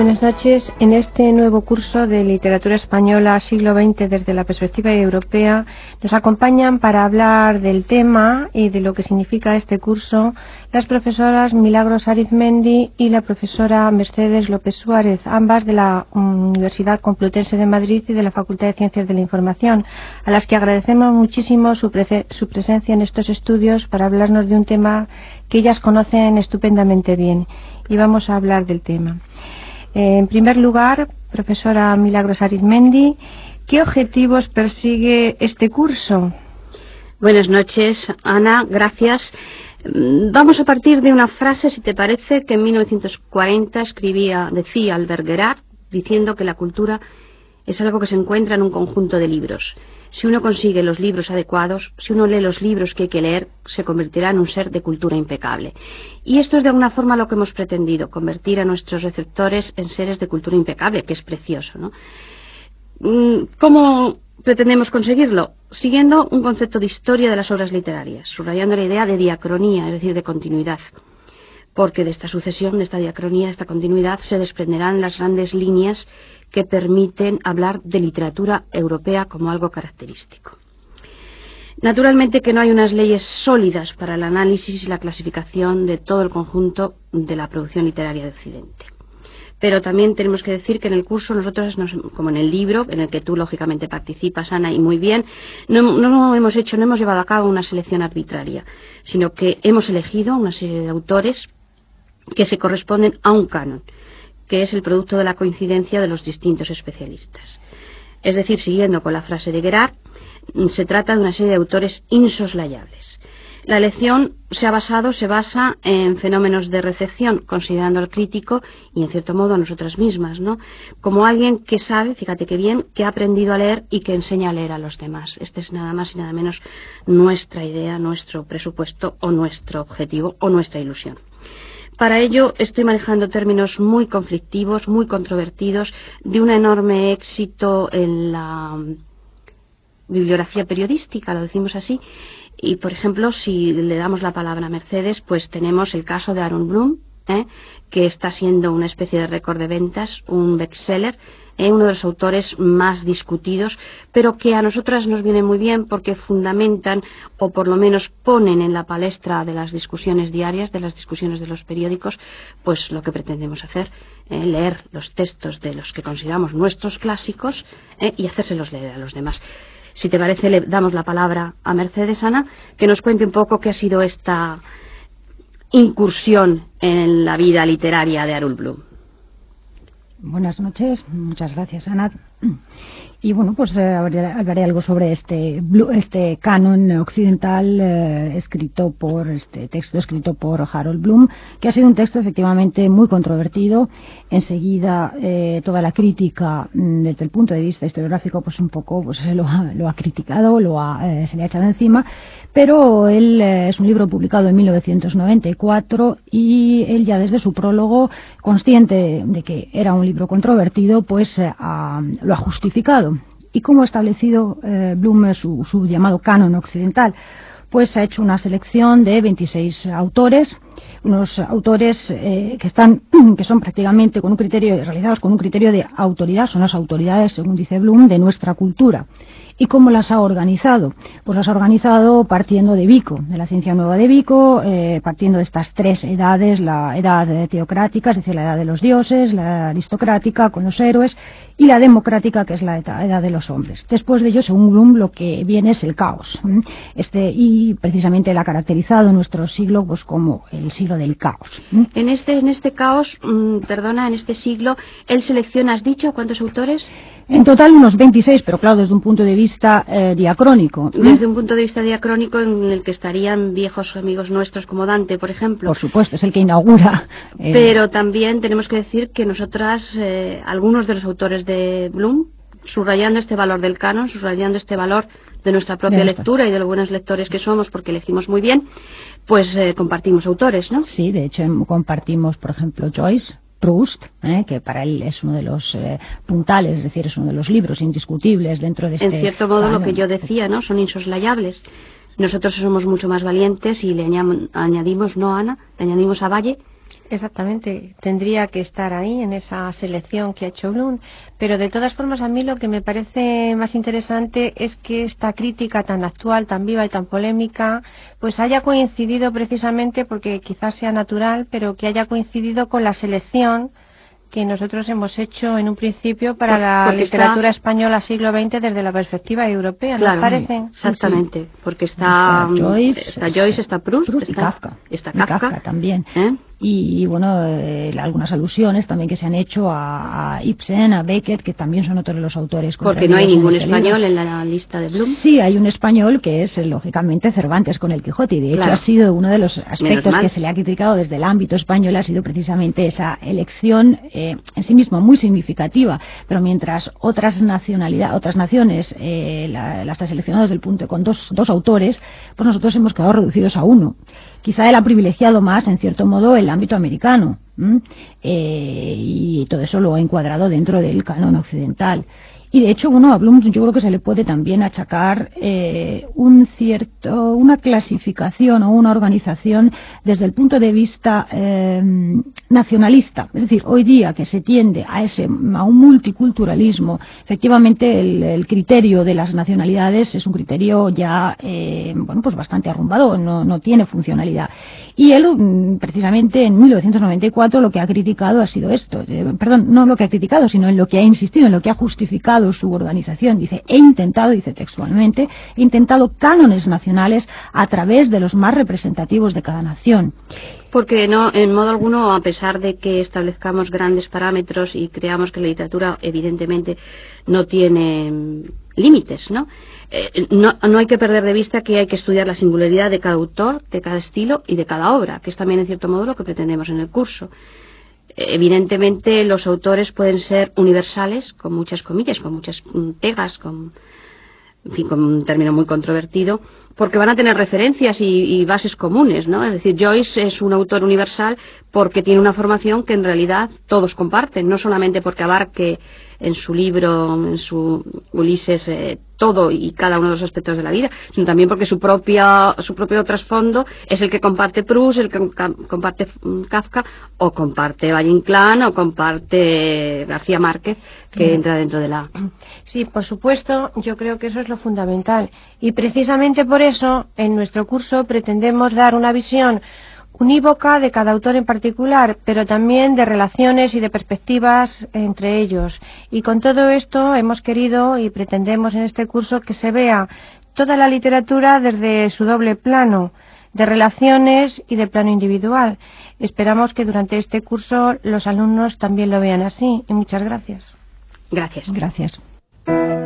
Buenas noches. En este nuevo curso de Literatura Española siglo XX desde la perspectiva europea nos acompañan para hablar del tema y de lo que significa este curso las profesoras Milagros Arizmendi y la profesora Mercedes López Suárez, ambas de la Universidad Complutense de Madrid y de la Facultad de Ciencias de la Información, a las que agradecemos muchísimo su presencia en estos estudios para hablarnos de un tema que ellas conocen estupendamente bien. Y vamos a hablar del tema. En primer lugar, profesora Milagros Arizmendi, ¿qué objetivos persigue este curso? Buenas noches, Ana, gracias. Vamos a partir de una frase, si te parece, que en 1940 decía Albert Gerard, diciendo que la cultura es algo que se encuentra en un conjunto de libros. Si uno consigue los libros adecuados, si uno lee los libros que hay que leer, se convertirá en un ser de cultura impecable. Y esto es de alguna forma lo que hemos pretendido, convertir a nuestros receptores en seres de cultura impecable, que es precioso, ¿no? ¿Cómo pretendemos conseguirlo? Siguiendo un concepto de historia de las obras literarias, subrayando la idea de diacronía, es decir, de continuidad. Porque de esta sucesión, de esta diacronía, de esta continuidad, se desprenderán las grandes líneas que permiten hablar de literatura europea como algo característico. Naturalmente que no hay unas leyes sólidas para el análisis y la clasificación de todo el conjunto de la producción literaria de Occidente. Pero también tenemos que decir que en el curso nosotros, como en el libro, en el que tú lógicamente participas, Ana, y muy bien, no hemos llevado a cabo una selección arbitraria, sino que hemos elegido una serie de autores que se corresponden a un canon, que es el producto de la coincidencia de los distintos especialistas. Es decir, siguiendo con la frase de Gerard, se trata de una serie de autores insoslayables. La elección se basa en fenómenos de recepción, considerando al crítico y en cierto modo a nosotras mismas, ¿no? Como alguien que sabe, fíjate qué bien, que ha aprendido a leer y que enseña a leer a los demás. Este es nada más y nada menos nuestra idea, nuestro presupuesto o nuestro objetivo o nuestra ilusión. Para ello estoy manejando términos muy conflictivos, muy controvertidos, de un enorme éxito en la bibliografía periodística, lo decimos así. Y, por ejemplo, si le damos la palabra a Mercedes, pues tenemos el caso de Aaron Bloom, que está siendo una especie de récord de ventas, un bestseller, uno de los autores más discutidos, pero que a nosotras nos viene muy bien porque fundamentan o por lo menos ponen en la palestra de las discusiones diarias, de las discusiones de los periódicos, pues lo que pretendemos hacer, leer los textos de los que consideramos nuestros clásicos y hacérselos leer a los demás. Si te parece, le damos la palabra a Mercedes, Ana, que nos cuente un poco qué ha sido esta incursión en la vida literaria de Aaron Bloom. Buenas noches, muchas gracias, Ana. Y bueno, pues hablaré algo sobre este canon occidental texto escrito por Harold Bloom, que ha sido un texto efectivamente muy controvertido. Enseguida toda la crítica desde el punto de vista historiográfico pues un poco lo ha criticado, se le ha echado encima, pero él es un libro publicado en 1994 y él ya desde su prólogo, consciente de que era un libro controvertido, pues lo ha justificado. ¿Y cómo ha establecido Bloom su llamado canon occidental? Pues ha hecho una selección de 26 autores, unos autores que son prácticamente realizados con un criterio de autoridad, son las autoridades, según dice Bloom, de nuestra cultura. ¿Y cómo las ha organizado? Pues las ha organizado partiendo de Vico, de la ciencia nueva de Vico, partiendo de estas tres edades, la edad teocrática, es decir, la edad de los dioses, la aristocrática con los héroes, y la democrática, que es la edad de los hombres. Después de ello, según Bloom, lo que viene es el caos. Y precisamente él ha caracterizado nuestro siglo pues como el siglo del caos. En este caos, en este siglo, él selecciona, ¿has dicho cuántos autores? En total unos 26, pero claro, desde un punto de vista diacrónico. Desde un punto de vista diacrónico en el que estarían viejos amigos nuestros como Dante, por ejemplo. Por supuesto, es el que inaugura. Pero también tenemos que decir que nosotras, algunos de los autores de Bloom, subrayando este valor del canon, subrayando este valor de nuestra propia lectura y de los buenos lectores que somos, porque elegimos muy bien, pues compartimos autores, ¿no? Sí, de hecho compartimos, por ejemplo, Joyce, Proust, que para él es uno de los puntales, es decir, es uno de los libros indiscutibles dentro de este... En cierto modo, lo que yo decía, ¿no? Son insoslayables. Nosotros somos mucho más valientes y le añadimos, ¿no, Ana? Le añadimos a Valle, Exactamente, tendría que estar ahí en esa selección que ha hecho Bloom, pero de todas formas a mí lo que me parece más interesante es que esta crítica tan actual, tan viva y tan polémica, pues haya coincidido precisamente, porque quizás sea natural, pero que haya coincidido con la selección que nosotros hemos hecho en un principio para la literatura española siglo XX desde la perspectiva europea, ¿no parece? Exactamente, sí. Porque está Joyce, está Proust y Kafka. Está Kafka también. Y bueno, algunas alusiones también que se han hecho a Ibsen, a Beckett, que también son otros de los autores. Porque no hay ningún español en la lista de Bloom. Sí, hay un español que es, lógicamente, Cervantes con el Quijote, y de hecho ha sido uno de los aspectos que se le ha criticado desde el ámbito español, ha sido precisamente esa elección en sí misma muy significativa, pero mientras otras naciones las ha seleccionado desde el punto con dos autores, pues nosotros hemos quedado reducidos a uno. Quizá él ha privilegiado más, en cierto modo, el ámbito americano, y todo eso lo ha encuadrado dentro del canon occidental. Y de hecho, bueno, a Bloom yo creo que se le puede también achacar una clasificación o una organización desde el punto de vista nacionalista. Es decir, hoy día que se tiende a un multiculturalismo, efectivamente el criterio de las nacionalidades es un criterio ya pues bastante arrumbado, no tiene funcionalidad. Y él, precisamente en 1994, lo que ha criticado ha sido esto. No lo que ha criticado, sino en lo que ha insistido, en lo que ha justificado su organización. Dice textualmente, he intentado cánones nacionales a través de los más representativos de cada nación. Porque no, en modo alguno, a pesar de que establezcamos grandes parámetros y creamos que la literatura evidentemente no tiene límites, ¿no? No hay que perder de vista que hay que estudiar la singularidad de cada autor, de cada estilo y de cada obra, que es también en cierto modo lo que pretendemos en el curso. Evidentemente los autores pueden ser universales, con muchas comillas, con muchas pegas, con un término muy controvertido, porque van a tener referencias y bases comunes, ¿no? Es decir, Joyce es un autor universal porque tiene una formación que en realidad todos comparten, no solamente porque abarque en su libro, en su Ulises, todo y cada uno de los aspectos de la vida, sino también porque su propio trasfondo es el que comparte Proust, el que comparte Kafka, o comparte Valle Inclán, o comparte García Márquez, que entra dentro de la... Sí, por supuesto, yo creo que eso es lo fundamental. Y precisamente por eso, en nuestro curso pretendemos dar una visión unívoca de cada autor en particular, pero también de relaciones y de perspectivas entre ellos. Y con todo esto hemos querido y pretendemos en este curso que se vea toda la literatura desde su doble plano, de relaciones y de plano individual. Esperamos que durante este curso los alumnos también lo vean así. Y muchas gracias. Gracias. Gracias.